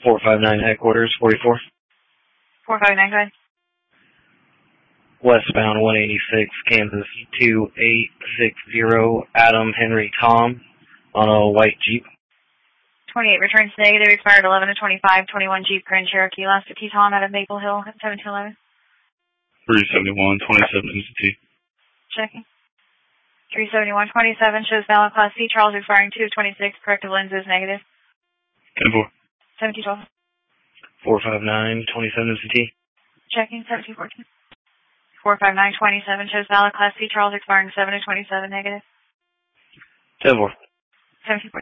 459 headquarters, 44. 459, go ahead. Westbound 186, Kansas 2860, Adam Henry Tom on a white Jeep. 28 returns negative, expired 11/25, 21 Jeep Grand Cherokee, last at T Tom out of Maple Hill, 1711. 371, 27 NCT. Checking. 37127 shows valid Class C, Charles expiring 2/26, corrective lenses negative. 10-4. 1712. 459, 27 NCT. Checking. 1714. 45927 shows valid Class C, Charles expiring 7/27 negative. 10-4. 1714.